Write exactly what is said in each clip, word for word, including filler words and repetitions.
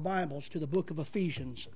Bibles to the book of Ephesians.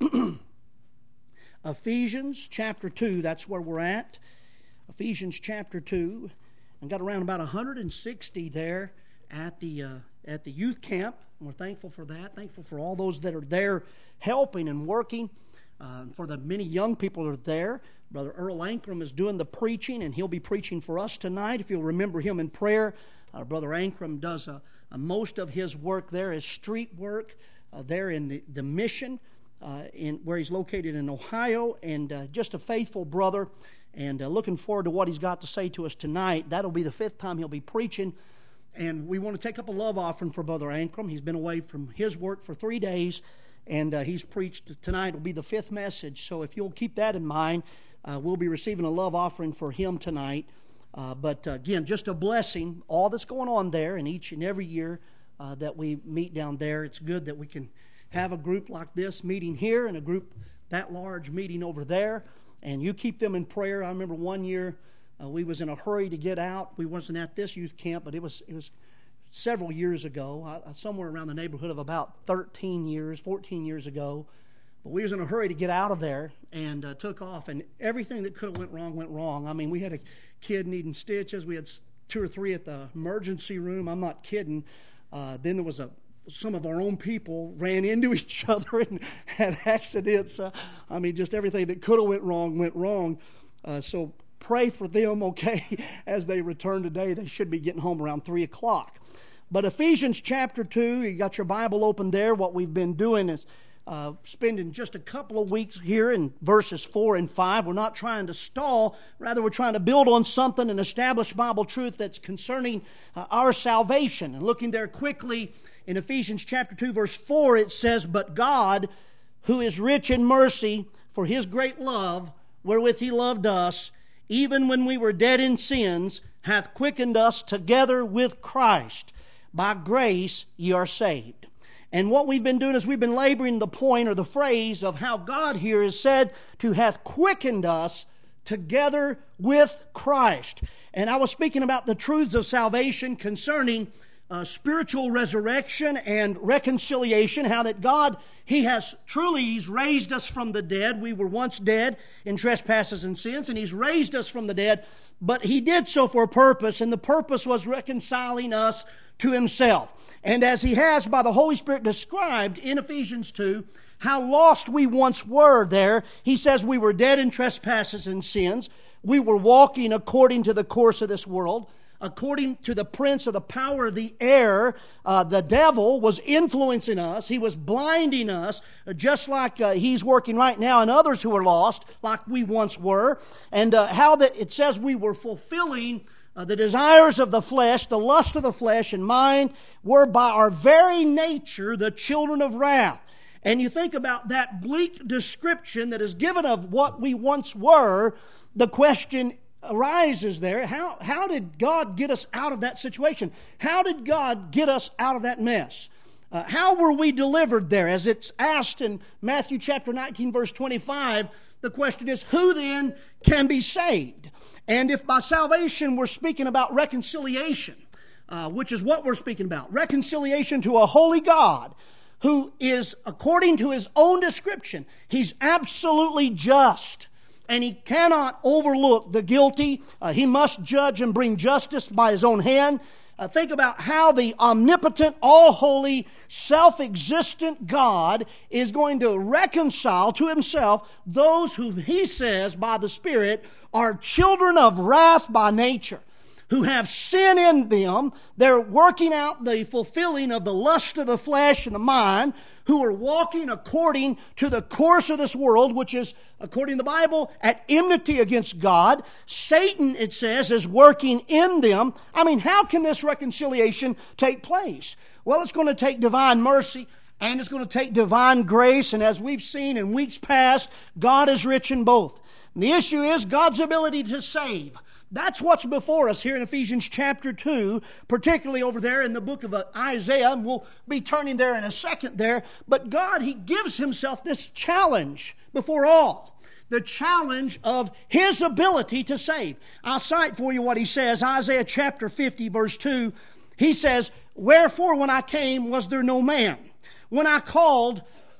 Ephesians chapter two, that's where we're at. Ephesians chapter two. And got around about one hundred sixty there at the uh, at the youth camp. And we're thankful for that. Thankful for all those that are there helping and working. Uh, for the many young people that are there. Brother Earl Ankrum is doing the preaching, and he'll be preaching for us tonight. If you'll remember him in prayer, uh, Brother Ankrum does uh, uh, most of his work there is street work uh, there in the, the mission uh, in where he's located in Ohio, and uh, just a faithful brother, and uh, looking forward to what he's got to say to us tonight. That'll be the fifth time he'll be preaching, and we want to take up a love offering for Brother Ankrum. He's been away from his work for three days, and uh, he's preached tonight. Will be the fifth message, so if you'll keep that in mind, uh, we'll be receiving a love offering for him tonight. Uh, but uh, again, just a blessing, all that's going on there, and each and every year uh, that we meet down there. It's good that we can have a group like this meeting here and a group that large meeting over there, and you keep them in prayer. I remember one year uh, we was in a hurry to get out. We wasn't at this youth camp, but it was it was several years ago, uh, somewhere around the neighborhood of about thirteen years, fourteen years ago. But we was in a hurry to get out of there and uh, took off, and everything that could have went wrong went wrong. I mean, we had a kid needing stitches. We had two or three at the emergency room. I'm not kidding. Uh, then there was a some of our own people ran into each other and had accidents. Uh, I mean, just everything that could have went wrong went wrong. Uh, so pray for them, okay, as they return today. They should be getting home around three o'clock. But Ephesians chapter two, you got your Bible open there. What we've been doing is uh, spending just a couple of weeks here in verses four and five. We're not trying to stall. Rather, we're trying to build on something and establish Bible truth that's concerning uh, our salvation. And looking there quickly in Ephesians chapter two, verse four, it says, "But God, who is rich in mercy, for His great love, wherewith He loved us, even when we were dead in sins, hath quickened us together with Christ. By grace ye are saved." And what we've been doing is we've been laboring the point or the phrase of how God here is said to hath quickened us together with Christ. And I was speaking about the truths of salvation concerning uh, spiritual resurrection and reconciliation, how that God, He has truly, He's raised us from the dead. We were once dead in trespasses and sins, and He's raised us from the dead, but He did so for a purpose, and the purpose was reconciling us to Himself. And as He has by the Holy Spirit described in Ephesians two, how lost we once were there, He says we were dead in trespasses and sins. We were walking according to the course of this world, according to the prince of the power of the air. Uh, the devil was influencing us. He was blinding us, uh, just like uh, he's working right now in others who are lost, like we once were. And uh, how that it says we were fulfilling Uh, the desires of the flesh, the lust of the flesh and mind, were by our very nature the children of wrath. And you think about that bleak description that is given of what we once were, the question arises there, how, how did God get us out of that situation? How did God get us out of that mess? Uh, how were we delivered there? As it's asked in Matthew chapter nineteen, verse twenty-five, the question is, who then can be saved? And if by salvation we're speaking about reconciliation, uh, which is what we're speaking about, reconciliation to a holy God who is, according to His own description, He's absolutely just, and He cannot overlook the guilty. Uh, he must judge and bring justice by His own hand. Uh, think about how the omnipotent, all-holy, self-existent God is going to reconcile to Himself those who He says by the Spirit are children of wrath by nature, who have sin in them. They're working out the fulfilling of the lust of the flesh and the mind, who are walking according to the course of this world, which is, according to the Bible, at enmity against God. Satan, it says, is working in them. I mean, how can this reconciliation take place? Well, it's going to take divine mercy, and it's going to take divine grace. And as we've seen in weeks past, God is rich in both. And the issue is God's ability to save. That's what's before us here in Ephesians chapter two, particularly over there in the book of Isaiah. And we'll be turning there in a second there. But God, He gives Himself this challenge before all. The challenge of His ability to save. I'll cite for you what He says. Isaiah chapter fifty, verse two. He says, "Wherefore when I came was there no man? When I called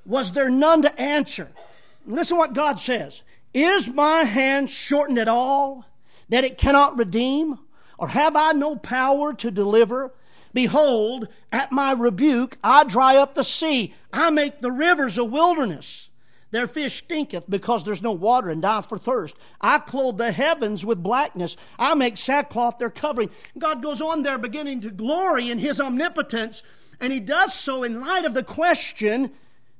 was there none to answer. Listen to what God says. Is my hand shortened at all, that it cannot redeem? Or have I no power to deliver? Behold, at my rebuke I dry up the sea. I make the rivers a wilderness. Their fish stinketh because there's no water, and die for thirst. I clothe the heavens with blackness. I make sackcloth their covering. God goes on there beginning to glory in His omnipotence, and He does so in light of the question,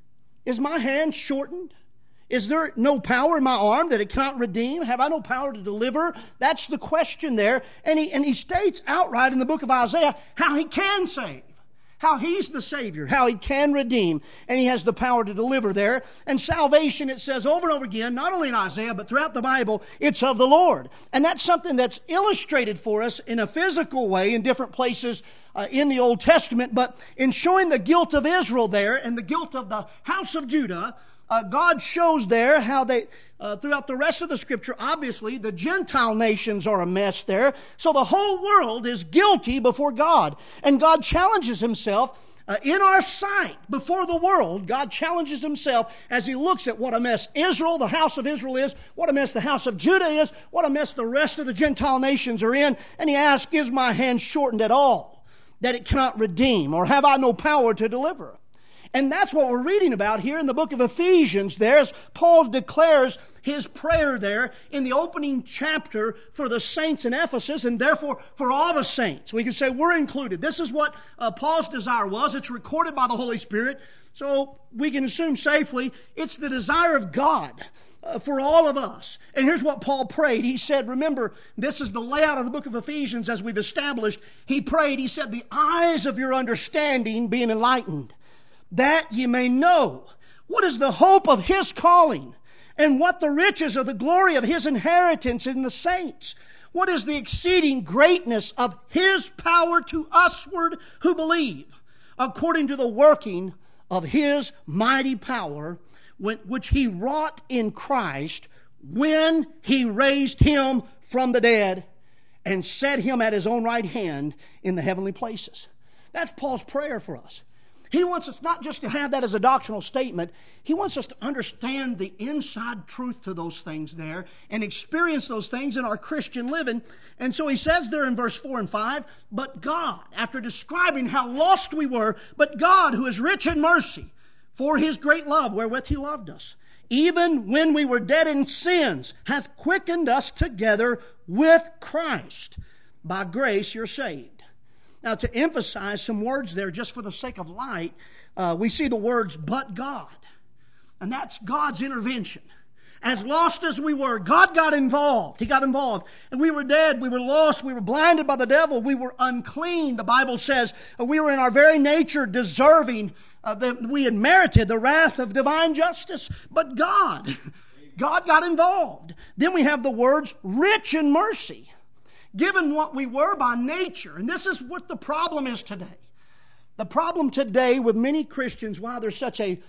is my hand shortened? Is there no power in my arm that it cannot redeem? Have I no power to deliver? That's the question there. And he, and he states outright in the book of Isaiah how He can save, how He's the Savior, how He can redeem, and He has the power to deliver there. And salvation, it says over and over again, not only in Isaiah, but throughout the Bible, it's of the Lord. And that's something that's illustrated for us in a physical way in different places uh, in the Old Testament. But in showing the guilt of Israel there and the guilt of the house of Judah, Uh, God shows there how they, uh, throughout the rest of the Scripture, obviously, the Gentile nations are a mess there. So the whole world is guilty before God. And God challenges Himself uh, in our sight before the world. God challenges Himself as He looks at what a mess Israel, the house of Israel is, what a mess the house of Judah is, what a mess the rest of the Gentile nations are in. And He asks, is my hand shortened at all, that it cannot redeem? Or have I no power to deliver? And that's what we're reading about here in the book of Ephesians there, as Paul declares his prayer there in the opening chapter for the saints in Ephesus, and therefore for all the saints. We can say we're included. This is what uh, Paul's desire was. It's recorded by the Holy Spirit, so we can assume safely it's the desire of God uh, for all of us. And here's what Paul prayed. He said, remember, this is the layout of the book of Ephesians as we've established. He prayed, he said, the eyes of your understanding being enlightened, that ye may know what is the hope of His calling, and what the riches of the glory of His inheritance in the saints. What is the exceeding greatness of His power to usward who believe, according to the working of His mighty power, which He wrought in Christ when He raised Him from the dead and set Him at His own right hand in the heavenly places. That's Paul's prayer for us. He wants us not just to have that as a doctrinal statement. He wants us to understand the inside truth to those things there and experience those things in our Christian living. And so he says there in verse four and five, but God, after describing how lost we were, but God, who is rich in mercy, for His great love wherewith He loved us, even when we were dead in sins, hath quickened us together with Christ. By grace you're saved. Now, to emphasize some words there just for the sake of light, uh, we see the words, but God. And that's God's intervention. As lost as we were, God got involved. He got involved. And we were dead. We were lost. We were blinded by the devil. We were unclean. The Bible says we were in our very nature deserving uh, that we had merited the wrath of divine justice. But God, God got involved. Then we have the words, rich in mercy. Given what we were by nature. And this is what the problem is today. The problem today with many Christians, why there's such a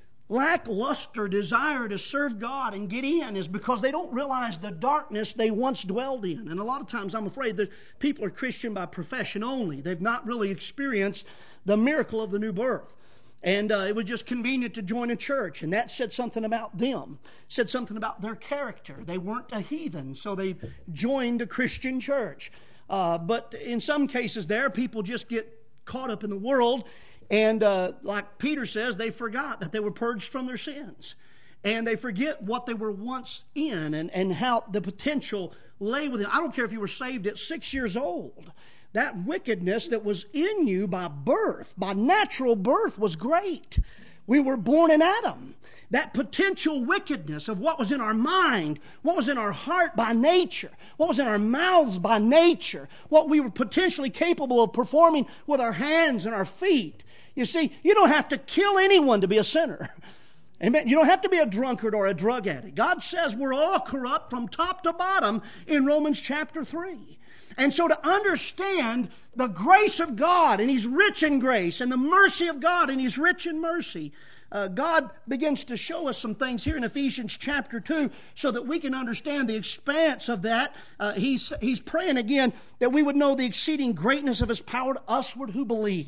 lackluster desire to serve God and get in, is because they don't realize the darkness they once dwelled in. And a lot of times I'm afraid that people are Christian by profession only. They've not really experienced the miracle of the new birth. And uh, it was just convenient to join a church. And that said something about them. Said something about their character. They weren't a heathen, so they joined a Christian church. Uh, but in some cases there, people just get caught up in the world. And uh, like Peter says, they forgot that they were purged from their sins. And they forget what they were once in and, and how the potential lay within. I don't care if you were saved at six years old. That wickedness that was in you by birth, by natural birth, was great. We were born in Adam. That potential wickedness of what was in our mind, what was in our heart by nature, what was in our mouths by nature, what we were potentially capable of performing with our hands and our feet. You see, you don't have to kill anyone to be a sinner. Amen. You don't have to be a drunkard or a drug addict. God says we're all corrupt from top to bottom in Romans chapter three. And so to understand the grace of God, and He's rich in grace, and the mercy of God, and He's rich in mercy, uh, God begins to show us some things here in Ephesians chapter two so that we can understand the expanse of that. Uh, he's, he's praying again that we would know the exceeding greatness of His power to usward who believe.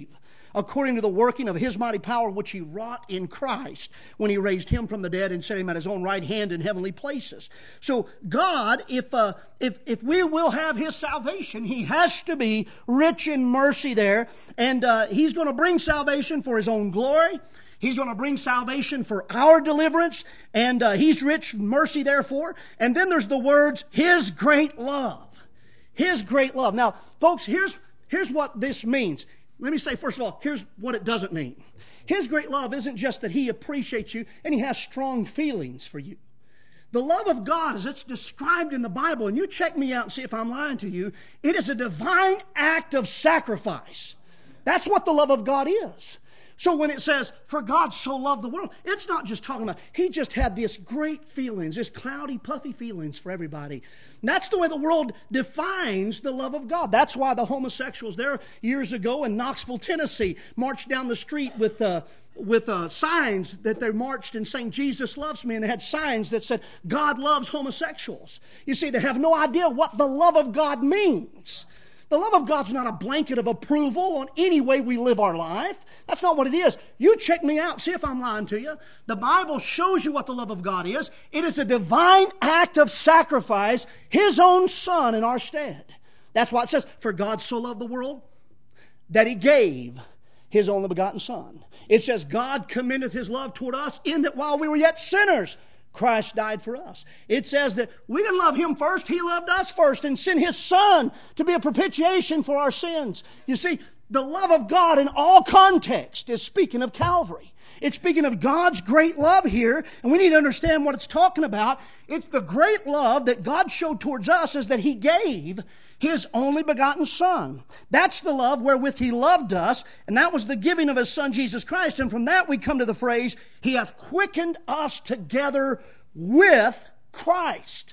according to the working of his mighty power, which he wrought in Christ when he raised him from the dead and set him at his own right hand in heavenly places. So God, if uh, if if we will have his salvation, he has to be rich in mercy there. And uh, he's going to bring salvation for his own glory. He's going to bring salvation for our deliverance. And uh, he's rich in mercy, therefore. And then there's the words, his great love. His great love. Now, folks, here's, here's what this means. Let me say, first of all, here's what it doesn't mean. His great love isn't just that he appreciates you and he has strong feelings for you. The love of God, as it's described in the Bible, and you check me out and see if I'm lying to you, it is a divine act of sacrifice. That's what the love of God is. So when it says, for God so loved the world, it's not just talking about, he just had this great feelings, this cloudy, puffy feelings for everybody. And that's the way the world defines the love of God. That's why the homosexuals there years ago in Knoxville, Tennessee, marched down the street with uh, with uh, signs that they marched and saying, Jesus loves me. And they had signs that said, God loves homosexuals. You see, they have no idea what the love of God means. The love of God's not a blanket of approval on any way we live our life. That's not what it is. You check me out, see if I'm lying to you. The Bible shows you what the love of God is. It is a divine act of sacrifice, his own Son in our stead. That's why it says, for God so loved the world that he gave his only begotten Son. It says, God commendeth his love toward us in that while we were yet sinners, Christ died for us. It says that we didn't love him first. He loved us first and sent his Son to be a propitiation for our sins. You see, the love of God in all context is speaking of Calvary. It's speaking of God's great love here, and we need to understand what it's talking about. It's the great love that God showed towards us is that he gave his only begotten Son. That's the love wherewith he loved us, and that was the giving of his Son, Jesus Christ. And from that we come to the phrase, he hath quickened us together with Christ.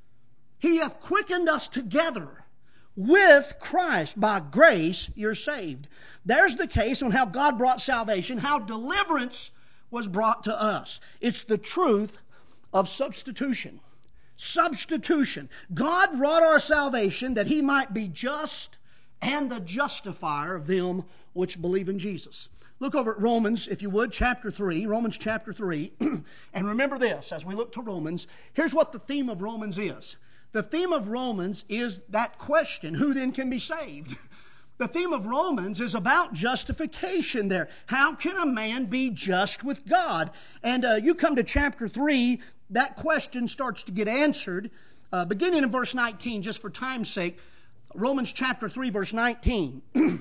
He hath quickened us together with Christ. By grace you're saved. There's the case on how God brought salvation, how deliverance was brought to us. It's the truth of substitution. Substitution. God wrought our salvation that he might be just and the justifier of them which believe in Jesus. Look over at Romans, if you would, chapter three, Romans chapter three. And remember this, as we look to Romans, here's what the theme of Romans is. The theme of Romans is that question, who then can be saved? The theme of Romans is about justification there. How can a man be just with God? And uh, you come to chapter three, that question starts to get answered. Uh, beginning in verse nineteen, just for time's sake, Romans chapter three, verse nineteen. And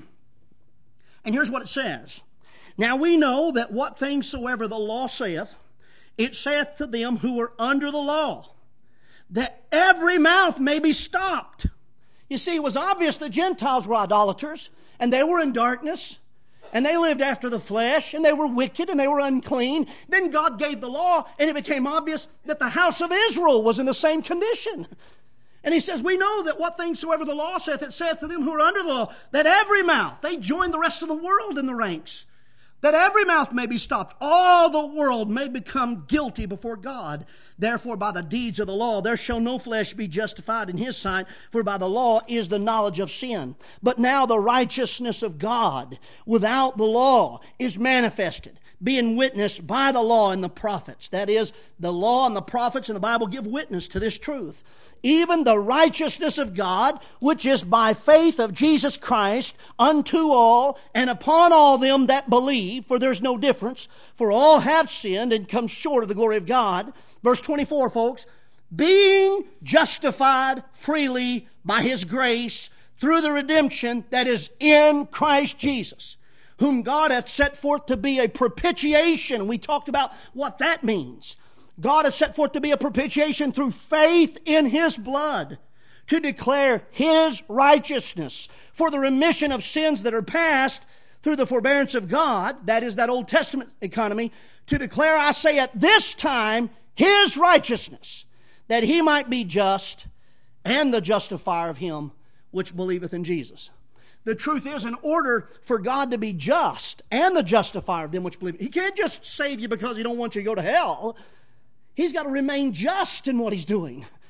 here's what it says. Now we know that what things soever the law saith, it saith to them who are under the law, that every mouth may be stopped. You see, it was obvious the Gentiles were idolaters, and they were in darkness, and they lived after the flesh, and they were wicked, and they were unclean. Then God gave the law, and it became obvious that the house of Israel was in the same condition. And he says, we know that what things soever the law saith, it saith to them who are under the law, that every mouth, they join the rest of the world in the ranks, that every mouth may be stopped. All the world may become guilty before God. Therefore, by the deeds of the law, there shall no flesh be justified in his sight, for by the law is the knowledge of sin. But now the righteousness of God without the law is manifested, being witnessed by the law and the prophets. That is, the law and the prophets in the Bible give witness to this truth. Even the righteousness of God, which is by faith of Jesus Christ, unto all and upon all them that believe, for there's no difference, for all have sinned and come short of the glory of God. Verse twenty-four, folks, being justified freely by his grace through the redemption that is in Christ Jesus, whom God hath set forth to be a propitiation. We talked about what that means. God has set forth to be a propitiation through faith in his blood, to declare his righteousness for the remission of sins that are past through the forbearance of God. That is that Old Testament economy. To declare, I say, at this time, his righteousness, that he might be just and the justifier of him which believeth in Jesus. The truth is, in order for God to be just and the justifier of them which believe, he can't just save you because he don't want you to go to hell. He's got to remain just in what he's doing.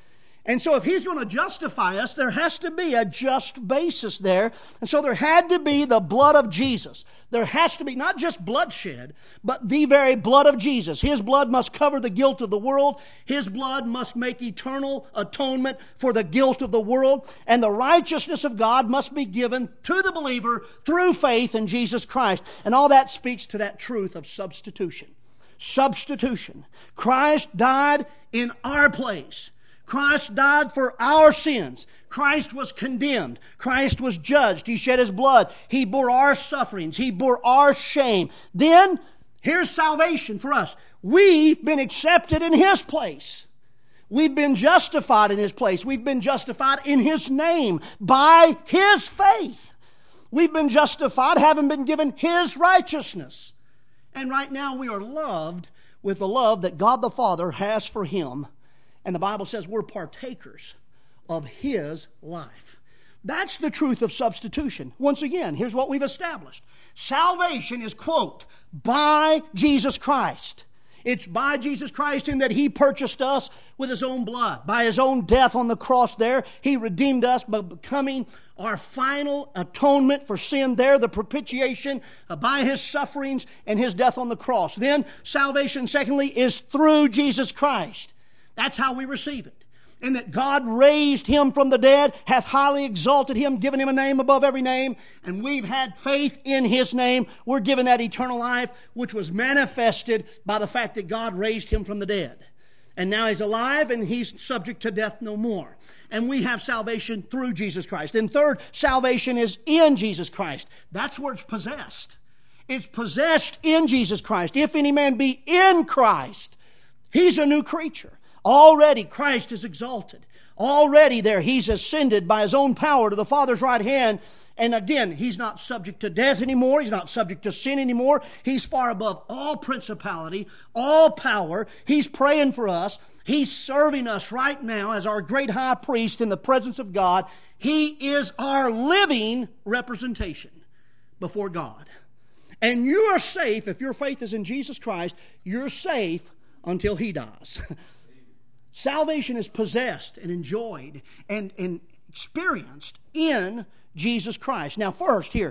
And so if He's going to justify us, there has to be a just basis there. And so there had to be the blood of Jesus. There has to be not just bloodshed, but the very blood of Jesus. His blood must cover the guilt of the world. His blood must make eternal atonement for the guilt of the world. And the righteousness of God must be given to the believer through faith in Jesus Christ. And all that speaks to that truth of substitution. Substitution. Christ died in our place. Christ died for our sins. Christ was condemned. Christ was judged. He shed His blood. He bore our sufferings. He bore our shame. Then, here's salvation for us. We've been accepted in His place. We've been justified in His place. We've been justified in His name by His faith. We've been justified, having been given His righteousness. And right now we are loved with the love that God the Father has for Him. And the Bible says we're partakers of His life. That's the truth of substitution. Once again, here's what we've established. Salvation is, quote, by Jesus Christ. It's by Jesus Christ in that He purchased us with His own blood. By His own death on the cross there, He redeemed us by becoming our final atonement for sin there, the propitiation uh, by His sufferings and His death on the cross. Then salvation, secondly, is through Jesus Christ. That's how we receive it. And that God raised Him from the dead, hath highly exalted Him, given Him a name above every name, and we've had faith in His name. We're given that eternal life, which was manifested by the fact that God raised Him from the dead. And now He's alive, and He's subject to death no more. And we have salvation through Jesus Christ. And third, salvation is in Jesus Christ. That's where it's possessed. It's possessed in Jesus Christ. If any man be in Christ, he's a new creature. Already Christ is exalted. Already there He's ascended by His own power to the Father's right hand. And again, He's not subject to death anymore. He's not subject to sin anymore. He's far above all principality, all power. He's praying for us. He's serving us right now as our great high priest in the presence of God. He is our living representation before God. And you are safe, if your faith is in Jesus Christ, you're safe until He dies. Salvation is possessed and enjoyed and, and experienced in Jesus Christ. Now first here,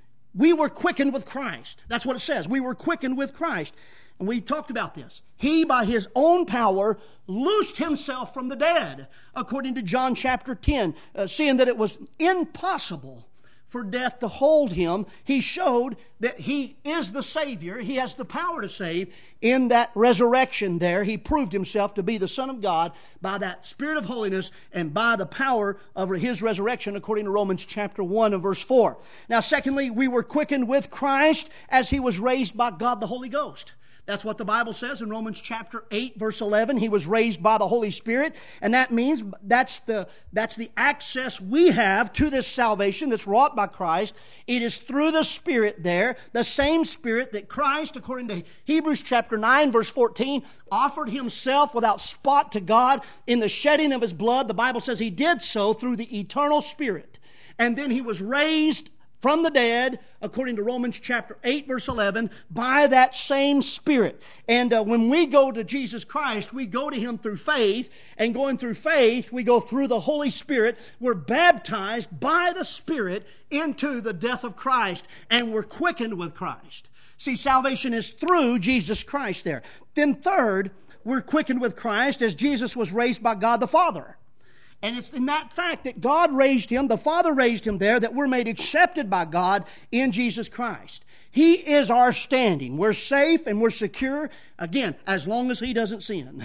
we were quickened with Christ. That's what it says. We were quickened with Christ. And we talked about this. He, by His own power, loosed Himself from the dead, according to John chapter ten, uh, seeing that it was impossible for death to hold Him. He showed that He is the Savior. He has the power to save. In that resurrection there, He proved Himself to be the Son of God by that Spirit of holiness and by the power of His resurrection, according to Romans chapter one and verse four. Now, secondly, we were quickened with Christ as He was raised by God the Holy Ghost. That's what the Bible says in Romans chapter eight, verse eleven. He was raised by the Holy Spirit. And that means that's the, that's the access we have to this salvation that's wrought by Christ. It is through the Spirit there, the same Spirit that Christ, according to Hebrews chapter nine, verse fourteen, offered Himself without spot to God in the shedding of His blood. The Bible says He did so through the eternal Spirit. And then He was raised from the dead, according to Romans chapter eight, verse eleven, by that same Spirit. And uh, when we go to Jesus Christ, we go to Him through faith. And going through faith, we go through the Holy Spirit. We're baptized by the Spirit into the death of Christ. And we're quickened with Christ. See, salvation is through Jesus Christ there. Then third, we're quickened with Christ as Jesus was raised by God the Father. And it's in that fact that God raised Him, the Father raised Him there, that we're made accepted by God in Jesus Christ. He is our standing. We're safe and we're secure, again, as long as He doesn't sin.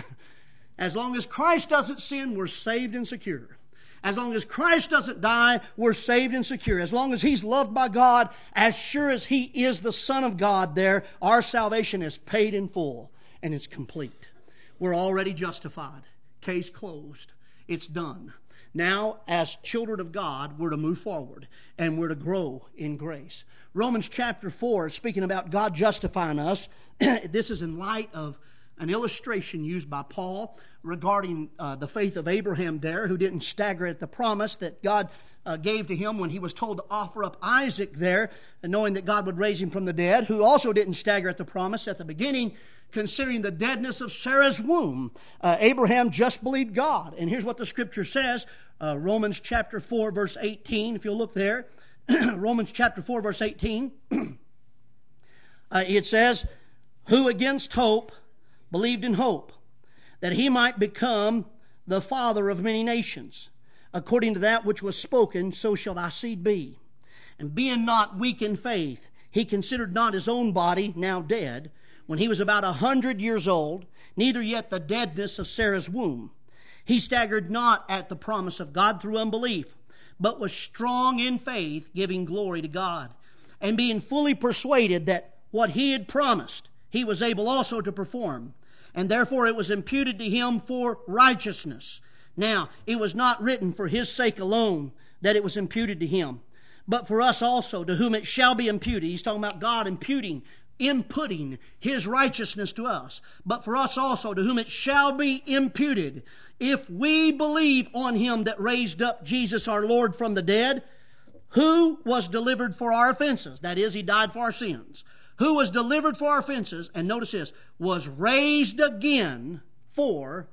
As long as Christ doesn't sin, we're saved and secure. As long as Christ doesn't die, we're saved and secure. As long as He's loved by God, as sure as He is the Son of God there, our salvation is paid in full and it's complete. We're already justified. Case closed. It's done. Now, as children of God, we're to move forward and we're to grow in grace. Romans chapter four, speaking about God justifying us, this is in light of an illustration used by Paul regarding uh, the faith of Abraham there, who didn't stagger at the promise that God uh, gave to him when he was told to offer up Isaac there, and knowing that God would raise him from the dead, who also didn't stagger at the promise at the beginning, considering the deadness of Sarah's womb. Uh, Abraham just believed God. And here's what the Scripture says, uh, Romans chapter four, verse eighteen, if you'll look there. Romans chapter four, verse eighteen. uh, it says, who against hope believed in hope, that he might become the father of many nations. According to that which was spoken, so shall thy seed be. And being not weak in faith, he considered not his own body now dead, when he was about a hundred years old, neither yet the deadness of Sarah's womb. He staggered not at the promise of God through unbelief, but was strong in faith, giving glory to God, and being fully persuaded that what he had promised, he was able also to perform. And therefore it was imputed to him for righteousness. Now, it was not written for his sake alone that it was imputed to him, but for us also, to whom it shall be imputed. He's talking about God imputing, inputting his righteousness to us. But for us also, to whom it shall be imputed, if we believe on him that raised up Jesus our Lord from the dead, who was delivered for our offenses. That is, he died for our sins. Who was delivered for our offenses, and notice this, was raised again for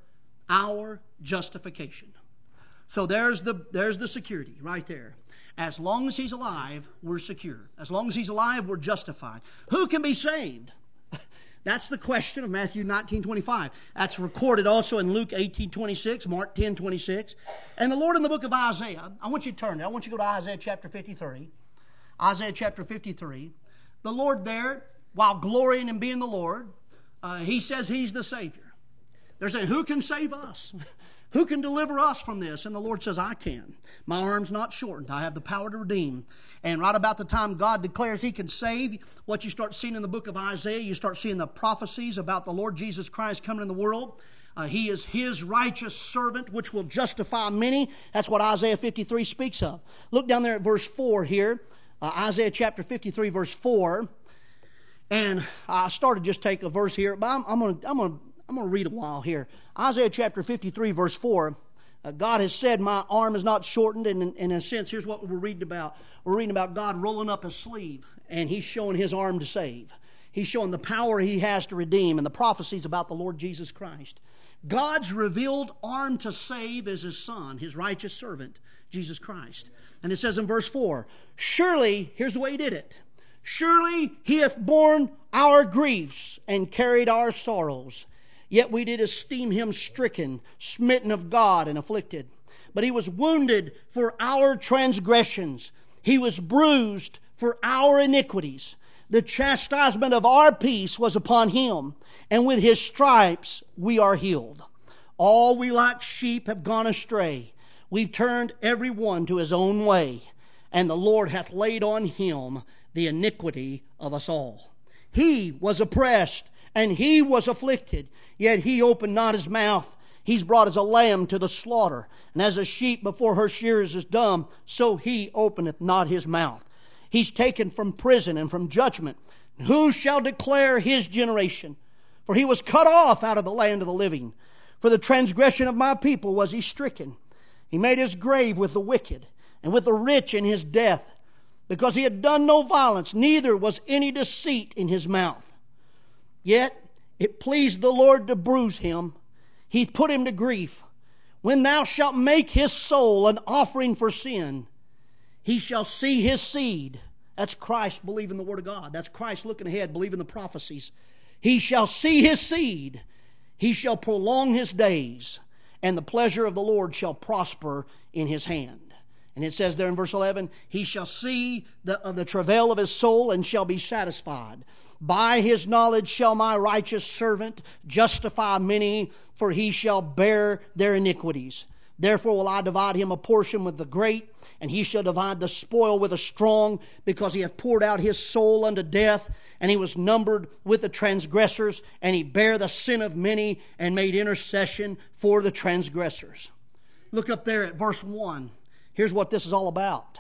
our justification. So there's the, there's the security right there. As long as he's alive, we're secure. As long as he's alive, we're justified. Who can be saved? That's the question of Matthew nineteen twenty-five. That's recorded also in Luke eighteen twenty-six, Mark ten twenty-six. And the Lord in the book of Isaiah, I want you to turn there. I want you to go to Isaiah chapter fifty-three. Isaiah chapter fifty-three. The Lord there, while glorying and being the Lord, uh, he says he's the Savior. They're saying, who can save us? Who can deliver us from this? And the Lord says, I can. My arm's not shortened. I have the power to redeem. And right about the time God declares he can save, what you start seeing in the book of Isaiah, you start seeing the prophecies about the Lord Jesus Christ coming in the world. Uh, he is his righteous servant, which will justify many. That's what Isaiah fifty-three speaks of. Look down there at verse four here. Uh, Isaiah chapter fifty-three, verse four. And I started just take a verse here, but I'm, I'm going to I'm going to I'm going to read a while here. Isaiah chapter fifty-three, verse four. Uh, God has said, my arm is not shortened. And in, in a sense, here's what we're reading about. We're reading about God rolling up his sleeve, and he's showing his arm to save. He's showing the power he has to redeem, and the prophecies about the Lord Jesus Christ. God's revealed arm to save is his Son, his righteous servant, Jesus Christ. And it says in verse four, surely, here's the way he did it. Surely he hath borne our griefs and carried our sorrows. Yet we did esteem him stricken, smitten of God, and afflicted. But he was wounded for our transgressions. He was bruised for our iniquities. The chastisement of our peace was upon him, and with his stripes we are healed. All we like sheep have gone astray. We've turned every one to his own way, and the Lord hath laid on him the iniquity of us all. He was oppressed, and he was afflicted, yet he opened not his mouth. He's brought as a lamb to the slaughter, and as a sheep before her shearers is dumb, so he openeth not his mouth. He's taken from prison and from judgment. Who shall declare his generation? For he was cut off out of the land of the living. For the transgression of my people was he stricken. He made his grave with the wicked, and with the rich in his death, because he had done no violence, neither was any deceit in his mouth. Yet it pleased the Lord to bruise him. He put him to grief. When thou shalt make his soul an offering for sin, he shall see his seed. That's Christ believing the Word of God. That's Christ looking ahead, believing the prophecies. He shall see his seed. He shall prolong his days, and the pleasure of the Lord shall prosper in his hand. And it says there in verse eleven, he shall see the, of the travail of his soul and shall be satisfied. By his knowledge shall my righteous servant justify many, for he shall bear their iniquities. Therefore will I divide him a portion with the great, and he shall divide the spoil with the strong, because he hath poured out his soul unto death, and he was numbered with the transgressors, and he bare the sin of many, and made intercession for the transgressors. Look up there at verse one. Here's what this is all about.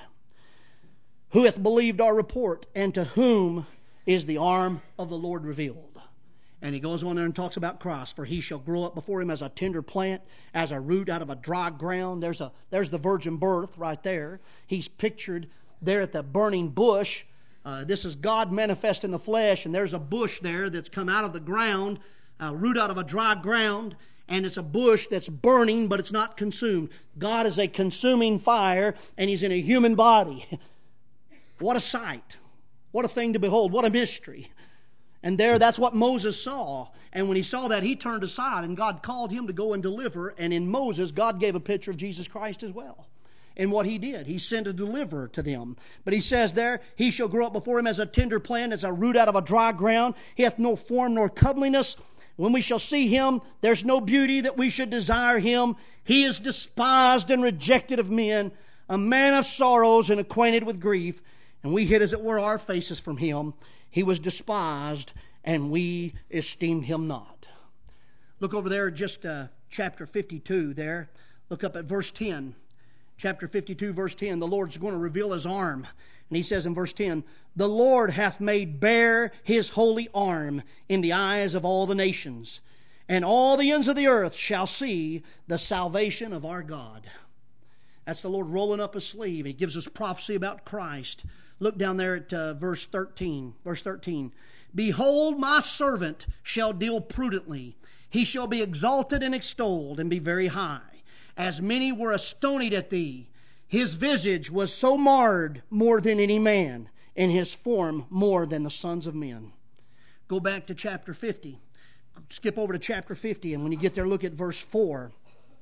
Who hath believed our report, and to whom is the arm of the Lord revealed? And he goes on there and talks about Christ. For he shall grow up before him as a tender plant, as a root out of a dry ground. There's a there's the virgin birth right there. He's pictured there at the burning bush. Uh, this is God manifest in the flesh, and there's a bush there that's come out of the ground, a root out of a dry ground, and it's a bush that's burning, but it's not consumed. God is a consuming fire, and he's in a human body. What a sight. What a thing to behold. What a mystery. And there, that's what Moses saw. And when he saw that, he turned aside, and God called him to go and deliver. And in Moses, God gave a picture of Jesus Christ as well. And what he did, he sent a deliverer to them. But he says there, he shall grow up before him as a tender plant, as a root out of a dry ground. He hath no form nor comeliness. When we shall see him, there's no beauty that we should desire him. He is despised and rejected of men, a man of sorrows and acquainted with grief. And we hid, as it were, our faces from him. He was despised, and we esteemed him not. Look over there, just uh, chapter fifty-two there. Look up at verse ten. Chapter fifty-two, verse ten. The Lord's going to reveal his arm. And he says in verse ten, the Lord hath made bare his holy arm in the eyes of all the nations, and all the ends of the earth shall see the salvation of our God. That's the Lord rolling up his sleeve. He gives us prophecy about Christ. Look down there at uh, verse thirteen. Verse thirteen. Behold, my servant shall deal prudently. He shall be exalted and extolled and be very high. As many were astonied at thee. His visage was so marred more than any man, and his form more than the sons of men. Go back to chapter fifty. Skip over to chapter fifty, and when you get there, look at verse four.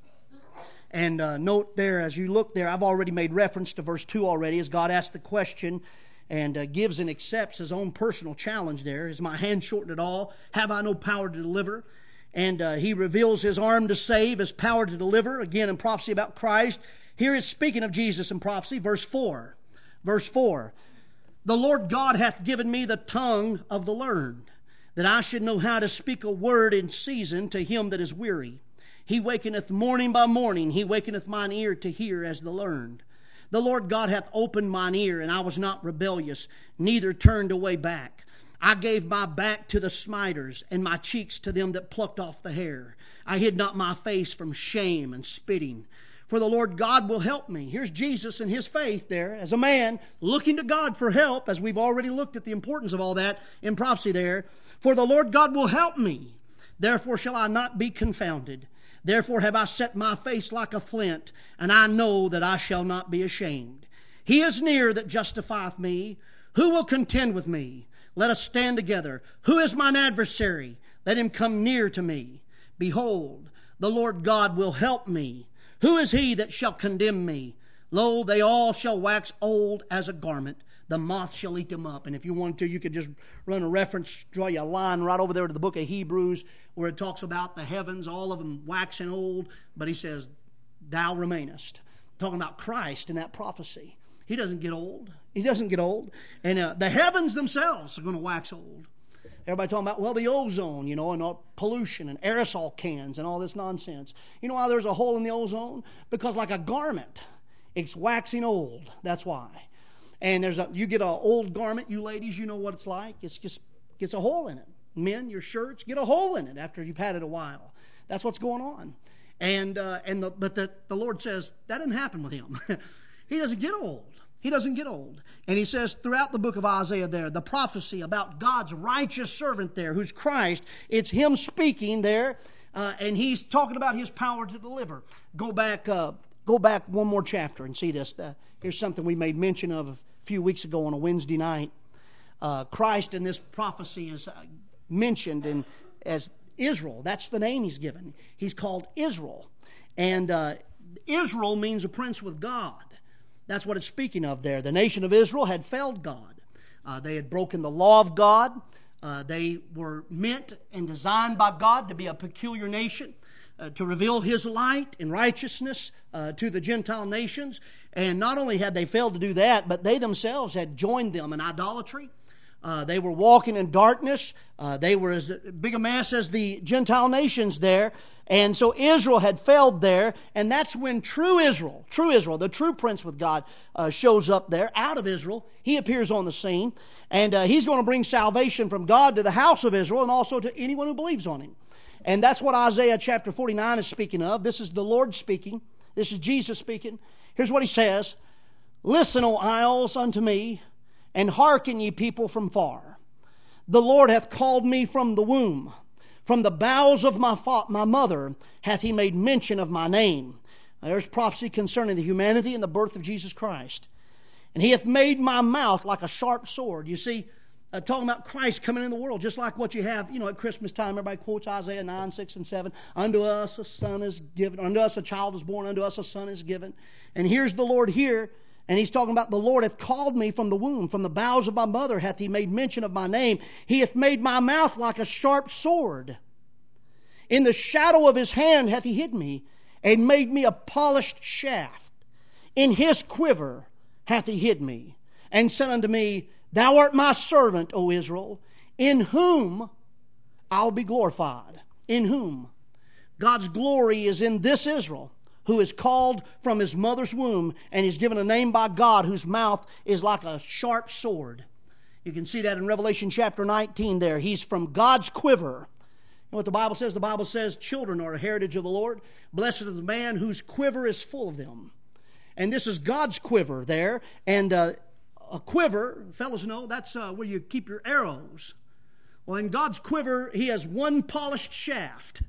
And uh, note there, as you look there, I've already made reference to verse two already, as God asks the question and uh, gives and accepts his own personal challenge there. Is my hand shortened at all? Have I no power to deliver? And uh, he reveals his arm to save, his power to deliver. Again, in prophecy about Christ. Here is speaking of Jesus in prophecy, verse four. Verse four. The Lord God hath given me the tongue of the learned, that I should know how to speak a word in season to him that is weary. He wakeneth morning by morning. He wakeneth mine ear to hear as the learned. The Lord God hath opened mine ear, and I was not rebellious, neither turned away back. I gave my back to the smiters, and my cheeks to them that plucked off the hair. I hid not my face from shame and spitting. For the Lord God will help me. Here's Jesus and his faith there as a man looking to God for help, as we've already looked at the importance of all that in prophecy there. For the Lord God will help me. Therefore shall I not be confounded. Therefore have I set my face like a flint, and I know that I shall not be ashamed. He is near that justifieth me. Who will contend with me? Let us stand together. Who is mine adversary? Let him come near to me. Behold, the Lord God will help me. Who is he that shall condemn me? Lo, they all shall wax old as a garment. The moth shall eat them up. And if you wanted to, you could just run a reference, draw you a line right over there to the book of Hebrews, where it talks about the heavens, all of them waxing old. But he says, thou remainest. Talking about Christ in that prophecy. He doesn't get old. He doesn't get old. And uh, the heavens themselves are going to wax old. Everybody talking about, well, the ozone, you know, and all pollution and aerosol cans and all this nonsense. You know why there's a hole in the ozone? Because like a garment, it's waxing old. That's why. And there's a, you get an old garment, you ladies, you know what it's like. It's just gets a hole in it. Men, your shirts get a hole in it after you've had it a while. That's what's going on. And uh, and the, but the, the Lord says that didn't happen with him. He doesn't get old. He doesn't get old. And he says throughout the book of Isaiah there, the prophecy about God's righteous servant there, who's Christ, it's him speaking there, uh, and he's talking about his power to deliver. Go back, uh, go back one more chapter and see this. Uh, here's something we made mention of a few weeks ago on a Wednesday night. Uh, Christ in this prophecy is uh, mentioned in, as Israel. That's the name he's given. He's called Israel. And uh, Israel means a prince with God. That's what it's speaking of there. The nation of Israel had failed God. Uh, they had broken the law of God. Uh, they were meant and designed by God to be a peculiar nation, uh, to reveal his light and righteousness uh, to the Gentile nations. And not only had they failed to do that, but they themselves had joined them in idolatry. Uh, they were walking in darkness. Uh, they were as big a mess as the Gentile nations there. And so Israel had failed there. And that's when true Israel, true Israel, the true prince with God, uh, shows up there out of Israel. He appears on the scene. And uh, he's going to bring salvation from God to the house of Israel and also to anyone who believes on him. And that's what Isaiah chapter forty-nine is speaking of. This is the Lord speaking. This is Jesus speaking. Here's what he says. Listen, O isles, unto me, and hearken, ye people from far. The Lord hath called me from the womb. From the bowels of my, fa- my mother hath he made mention of my name. Now, there's prophecy concerning the humanity and the birth of Jesus Christ. And he hath made my mouth like a sharp sword. You see, uh, talking about Christ coming in the world, just like what you have, you know, at Christmas time, everybody quotes Isaiah nine, six, and seven. Unto us a son is given, unto us a child is born, unto us a son is given. And here's the Lord here. And he's talking about the Lord hath called me from the womb. From the bowels of my mother hath he made mention of my name. He hath made my mouth like a sharp sword. In the shadow of his hand hath he hid me, and made me a polished shaft. In his quiver hath he hid me, and said unto me, Thou art my servant, O Israel, in whom I'll be glorified. In whom? God's glory is in this Israel, who is called from his mother's womb, and is given a name by God, whose mouth is like a sharp sword. You can see that in Revelation chapter nineteen there. He's from God's quiver. You know what the Bible says? The Bible says children are a heritage of the Lord. Blessed is the man whose quiver is full of them. And this is God's quiver there. And uh, a quiver, fellas know, that's uh, where you keep your arrows. Well, in God's quiver, he has one polished shaft.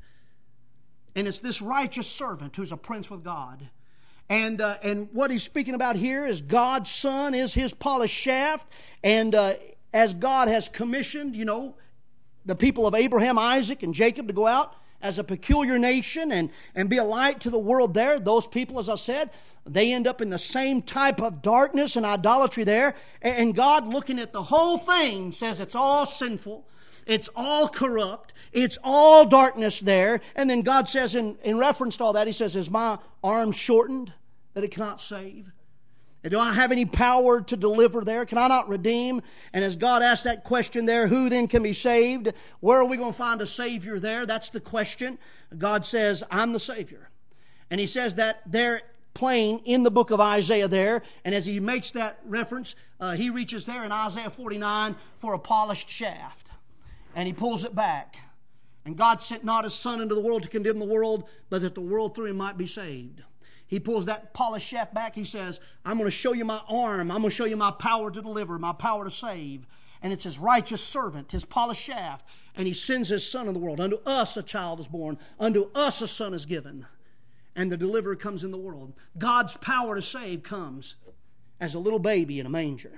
And it's this righteous servant who's a prince with God. And uh, and what he's speaking about here is God's Son is his polished shaft. And uh, as God has commissioned, you know, the people of Abraham, Isaac, and Jacob to go out as a peculiar nation and, and be a light to the world there, those people, as I said, they end up in the same type of darkness and idolatry there. And God, looking at the whole thing, says it's all sinful. It's all corrupt. It's all darkness there. And then God says, in, in reference to all that, he says, is my arm shortened that it cannot save? And do I have any power to deliver there? Can I not redeem? And as God asks that question there, who then can be saved? Where are we going to find a Savior there? That's the question. God says, I'm the Savior. And he says that there plain in the book of Isaiah there. And as he makes that reference, uh, he reaches there in Isaiah forty-nine for a polished shaft. And he pulls it back. And God sent not his Son into the world to condemn the world, but that the world through him might be saved. He pulls that polished shaft back. He says, I'm going to show you my arm. I'm going to show you my power to deliver, my power to save. And it's his righteous servant, his polished shaft. And he sends his Son in the world. Unto us a child is born. Unto us a son is given. And the deliverer comes in the world. God's power to save comes as a little baby in a manger.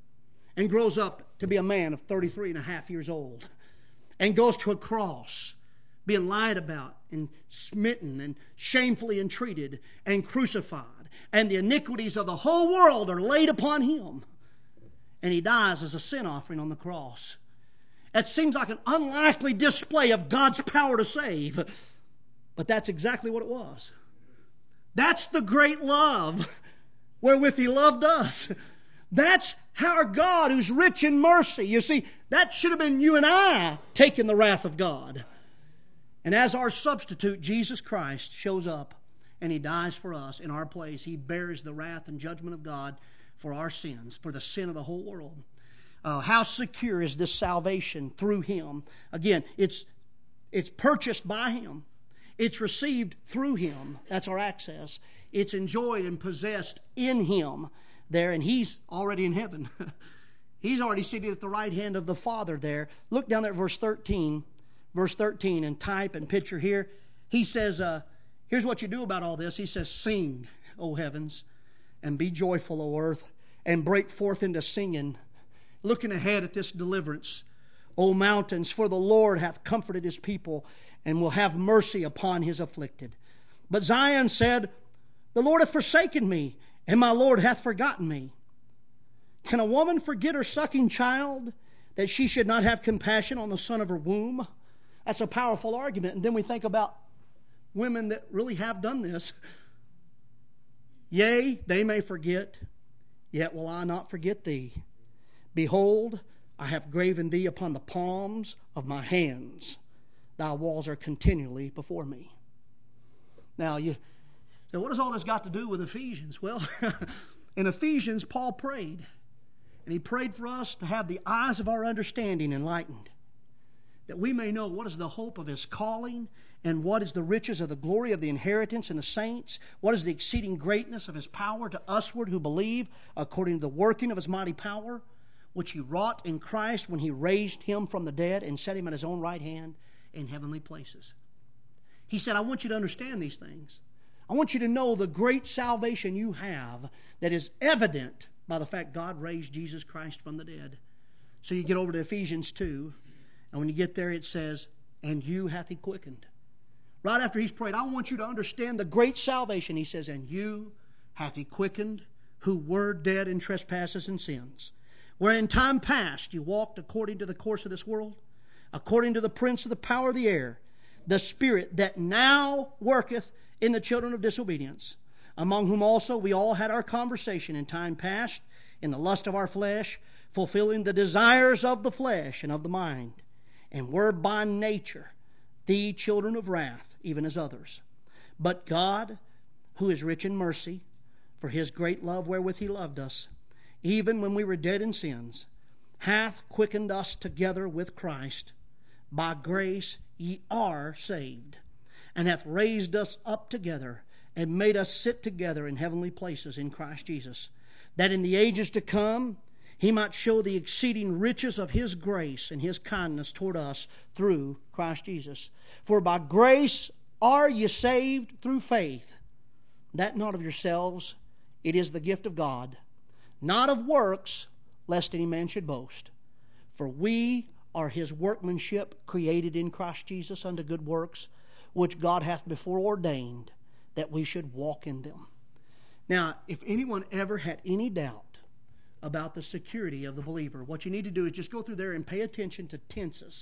And grows up to be a man of thirty-three and a half years old. And goes to a cross, being lied about and smitten and shamefully entreated and crucified. And the iniquities of the whole world are laid upon him. And he dies as a sin offering on the cross. That seems like an unlikely display of God's power to save. But that's exactly what it was. That's the great love wherewith he loved us. That's our God who's rich in mercy. You see, that should have been you and I taking the wrath of God. And as our substitute, Jesus Christ shows up and he dies for us in our place. He bears the wrath and judgment of God for our sins, for the sin of the whole world. Uh, how secure is this salvation through him? Again, it's, it's purchased by him. It's received through him. That's our access. It's enjoyed and possessed in him there, and he's already in heaven. He's already seated at the right hand of the Father there. Look down there at verse thirteen. Verse thirteen, and type and picture here. He says, uh, here's what you do about all this. He says, sing, O heavens, and be joyful, O earth, and break forth into singing, looking ahead at this deliverance. O mountains, for the Lord hath comforted his people, and will have mercy upon his afflicted. But Zion said, the Lord hath forsaken me, and my Lord hath forgotten me. Can a woman forget her sucking child, that she should not have compassion on the son of her womb? That's a powerful argument. And then we think about women that really have done this. Yea, they may forget, yet will I not forget thee. Behold, I have graven thee upon the palms of my hands. Thy walls are continually before me. Now, you so what has all this got to do with Ephesians? Well, in Ephesians, Paul prayed. And he prayed for us to have the eyes of our understanding enlightened, that we may know what is the hope of his calling, and what is the riches of the glory of the inheritance in the saints, what is the exceeding greatness of his power to usward who believe, according to the working of his mighty power, which he wrought in Christ when he raised him from the dead and set him at his own right hand in heavenly places. He said, I want you to understand these things. I want you to know the great salvation you have that is evident by the fact God raised Jesus Christ from the dead. So you get over to Ephesians two, and when you get there it says, and you hath he quickened. Right after he's prayed, I want you to understand the great salvation. He says, and you hath he quickened, who were dead in trespasses and sins, where in time past you walked according to the course of this world, according to the prince of the power of the air, the spirit that now worketh in the children of disobedience, among whom also we all had our conversation in time past, in the lust of our flesh, fulfilling the desires of the flesh and of the mind, and were by nature the children of wrath, even as others. But God, who is rich in mercy, for his great love wherewith he loved us, even when we were dead in sins, hath quickened us together with Christ. By grace ye are saved, and hath raised us up together, and made us sit together in heavenly places in Christ Jesus, that in the ages to come he might show the exceeding riches of his grace and his kindness toward us through Christ Jesus. For by grace are ye saved through faith, that not of yourselves, it is the gift of God, not of works, lest any man should boast. For we are his workmanship, created in Christ Jesus unto good works, which God hath before ordained that we should walk in them. Now, if anyone ever had any doubt about the security of the believer, what you need to do is just go through there and pay attention to tenses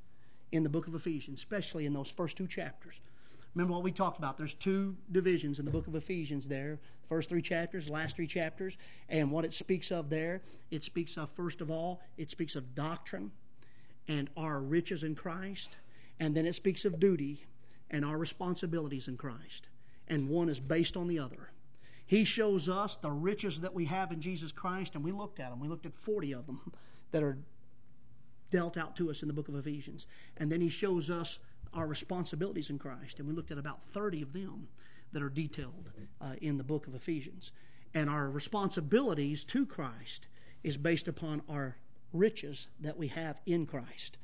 in the book of Ephesians, especially in those first two chapters. Remember what we talked about. There's two divisions in the book of Ephesians there. First three chapters, last three chapters. And what it speaks of there, it speaks of, first of all, it speaks of doctrine and our riches in Christ. And then it speaks of duty and our responsibilities in Christ. And one is based on the other. He shows us the riches that we have in Jesus Christ, and we looked at them. We looked at forty of them that are dealt out to us in the book of Ephesians. And then he shows us our responsibilities in Christ, and we looked at about thirty of them that are detailed uh, in the book of Ephesians. And our responsibilities to Christ is based upon our riches that we have in Christ.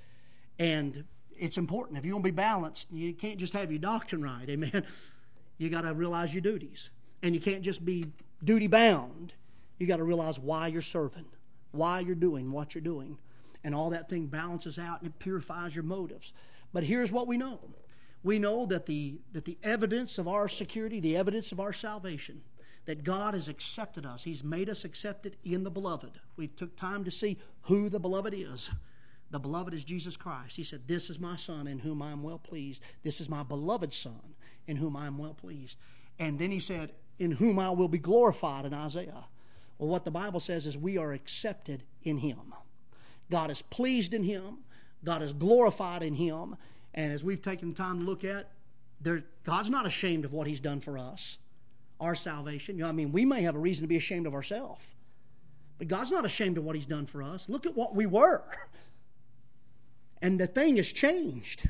And it's important. If you want to be balanced, you can't just have your doctrine right, amen. You got to realize your duties. And you can't just be duty bound. You got to realize why you're serving, why you're doing what you're doing. And all that thing balances out and it purifies your motives. But here's what we know. We know that the, that the evidence of our security, the evidence of our salvation, that God has accepted us. He's made us accepted in the beloved. We took time to see who the beloved is. The beloved is Jesus Christ. He said, this is my son in whom I am well pleased. This is my beloved son in whom I am well pleased. And then he said, in whom I will be glorified in Isaiah. Well, what the Bible says is we are accepted in him. God is pleased in him. God is glorified in him. And as we've taken the time to look at, there, God's not ashamed of what he's done for us, our salvation. You know, I mean, we may have a reason to be ashamed of ourselves, but God's not ashamed of what he's done for us. Look at what we were. And the thing has changed.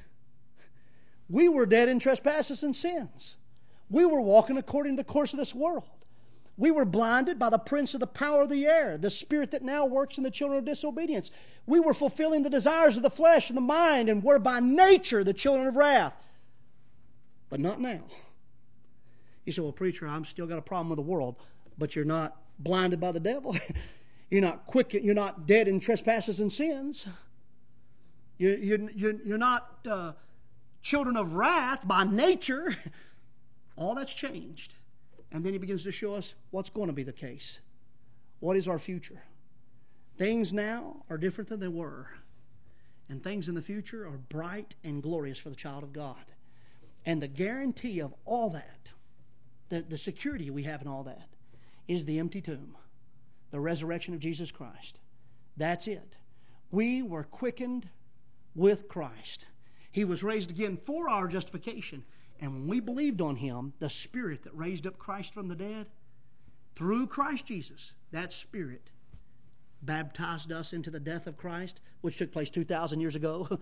We were dead in trespasses and sins. We were walking according to the course of this world. We were blinded by the prince of the power of the air, the spirit that now works in the children of disobedience. We were fulfilling the desires of the flesh and the mind, and were by nature the children of wrath. But not now. You say, well, preacher, I'm still got a problem with the world. But you're not blinded by the devil. You're not quick. You're not dead in trespasses and sins. You're, you're, you're, you're not uh, children of wrath by nature. All that's changed. And then he begins to show us what's going to be the case. What is our future? Things now are different than they were. And things in the future are bright and glorious for the child of God. And the guarantee of all that, the, the security we have in all that, is the empty tomb. The resurrection of Jesus Christ. That's it. We were quickened with Christ. He was raised again for our justification. And when we believed on Him, the Spirit that raised up Christ from the dead, through Christ Jesus, that Spirit baptized us into the death of Christ, which took place two thousand years ago,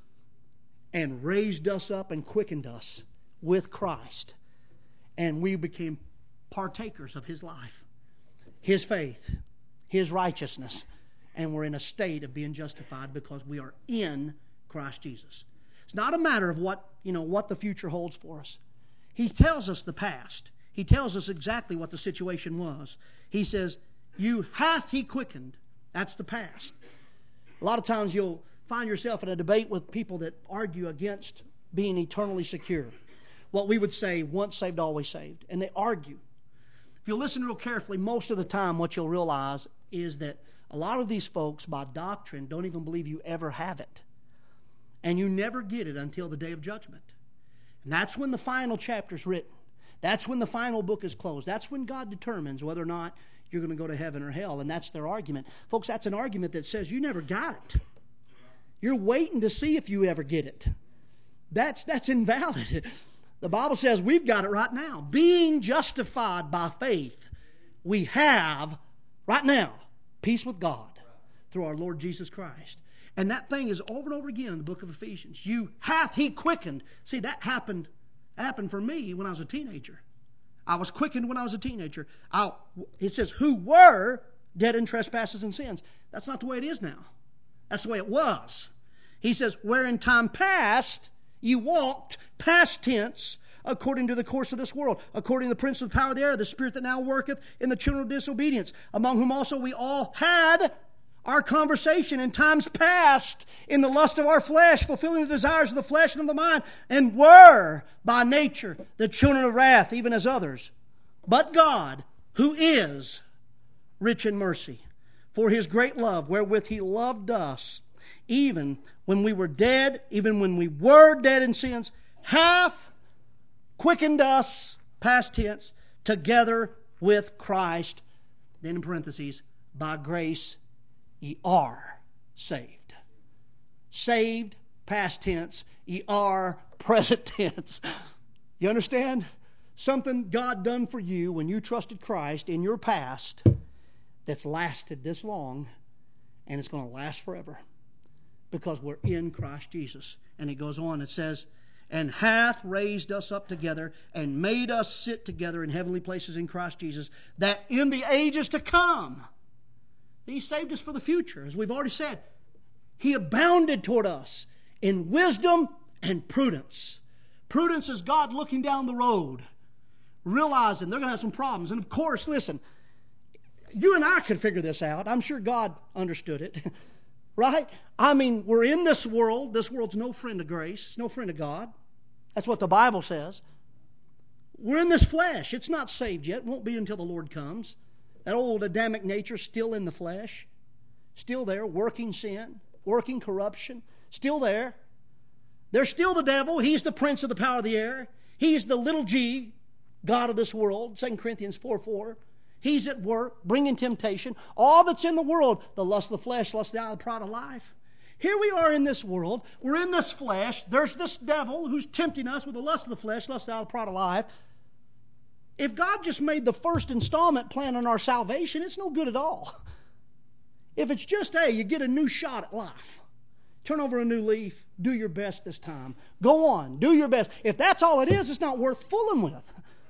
and raised us up and quickened us with Christ. And we became partakers of His life, His faith, His righteousness. And we're in a state of being justified because we are in Christ Jesus. It's not a matter of what, you know, what the future holds for us. He tells us the past. He tells us exactly what the situation was. He says, "You hath He quickened." That's the past. A lot of times you'll find yourself in a debate with people that argue against being eternally secure. What we would say, once saved, always saved. And they argue. If you listen real carefully, most of the time what you'll realize is that a lot of these folks, by doctrine, don't even believe you ever have it. And you never get it until the day of judgment. And that's when the final chapter is written. That's when the final book is closed. That's when God determines whether or not you're going to go to heaven or hell. And that's their argument. Folks, that's an argument that says you never got it. You're waiting to see if you ever get it. That's, that's invalid. The Bible says we've got it right now. Being justified by faith, we have right now peace with God through our Lord Jesus Christ. And that thing is over and over again in the book of Ephesians. You hath He quickened. See, that happened, happened for me when I was a teenager. I was quickened when I was a teenager. I, it says, who were dead in trespasses and sins. That's not the way it is now. That's the way it was. He says, where in time past you walked, past tense, according to the course of this world, according to the prince of the power of the air, the spirit that now worketh in the children of disobedience, among whom also we all had our conversation in times past in the lust of our flesh, fulfilling the desires of the flesh and of the mind, and were by nature the children of wrath, even as others. But God, who is rich in mercy, for His great love, wherewith He loved us, even when we were dead, even when we were dead in sins, hath quickened us, past tense, together with Christ. Then in parentheses, by grace ye are saved. Saved, past tense, ye are present tense. You understand? Something God done for you when you trusted Christ in your past that's lasted this long, and it's going to last forever because we're in Christ Jesus. And it goes on, it says, and hath raised us up together and made us sit together in heavenly places in Christ Jesus, that in the ages to come, He saved us for the future. As we've already said, He abounded toward us in wisdom and prudence. Prudence is God looking down the road, realizing they're going to have some problems. And of course, listen, you and I could figure this out. I'm sure God understood it. Right? I mean, we're in this world. This world's no friend of grace. It's no friend of God. That's what the Bible says. We're in this flesh. It's not saved yet. It won't be until the Lord comes. That old Adamic nature still in the flesh. Still there, working sin, working corruption. Still there. There's still the devil. He's the prince of the power of the air. He's the little g, god of this world. Second Corinthians four four. He's at work, bringing temptation. All that's in the world, the lust of the flesh, lust of the eye, the pride of life. Here we are in this world. We're in this flesh. There's this devil who's tempting us with the lust of the flesh, lust of the eye, the pride of life. If God just made the first installment plan on our salvation, it's no good at all. If it's just, hey, you get a new shot at life. Turn over a new leaf. Do your best this time. Go on. Do your best. If that's all it is, it's not worth fooling with.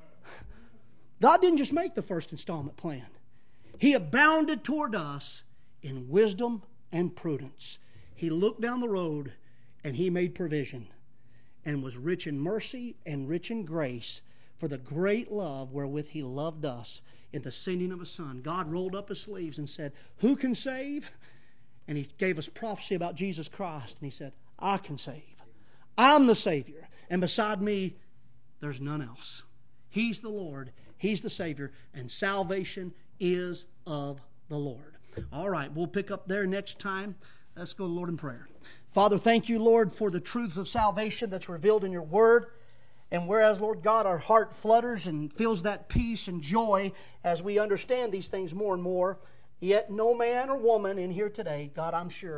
God didn't just make the first installment plan. He abounded toward us in wisdom and prudence. He looked down the road and He made provision and was rich in mercy and rich in grace for the great love wherewith He loved us in the sending of His Son. God rolled up His sleeves and said, who can save? And He gave us prophecy about Jesus Christ. And He said, I can save. I'm the Savior. And beside me, there's none else. He's the Lord. He's the Savior, and salvation is of the Lord. All right, we'll pick up there next time. Let's go to the Lord in prayer. Father, thank You, Lord, for the truths of salvation that's revealed in Your Word. And whereas, Lord God, our heart flutters and feels that peace and joy as we understand these things more and more, yet no man or woman in here today, God, I'm sure,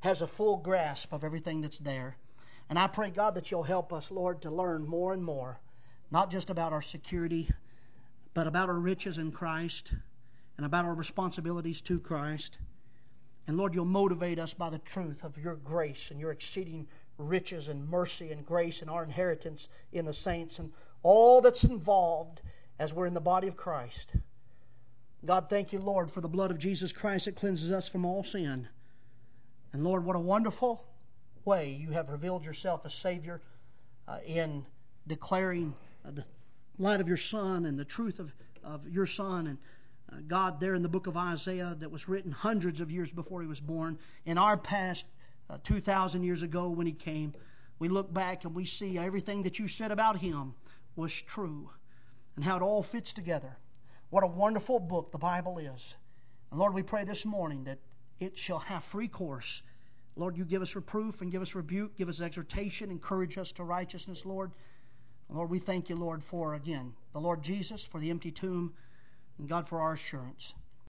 has a full grasp of everything that's there. And I pray, God, that You'll help us, Lord, to learn more and more, not just about our security, but about our riches in Christ and about our responsibilities to Christ. And Lord, You'll motivate us by the truth of Your grace and Your exceeding riches and mercy and grace and our inheritance in the saints and all that's involved as we're in the body of Christ. God, thank You, Lord, for the blood of Jesus Christ that cleanses us from all sin. And Lord, what a wonderful way You have revealed Yourself as Savior uh, in declaring uh, the light of Your Son and the truth of, of Your Son. And uh, God, there in the book of Isaiah that was written hundreds of years before He was born, in our past uh, two thousand years ago when He came, we look back and we see everything that You said about Him was true and how it all fits together. What a wonderful book the Bible is. And Lord, we pray this morning that it shall have free course. Lord, You give us reproof and give us rebuke, give us exhortation, encourage us to righteousness, Lord. And Lord, we thank You, Lord, for, again, the Lord Jesus, for the empty tomb, and God, for our assurance.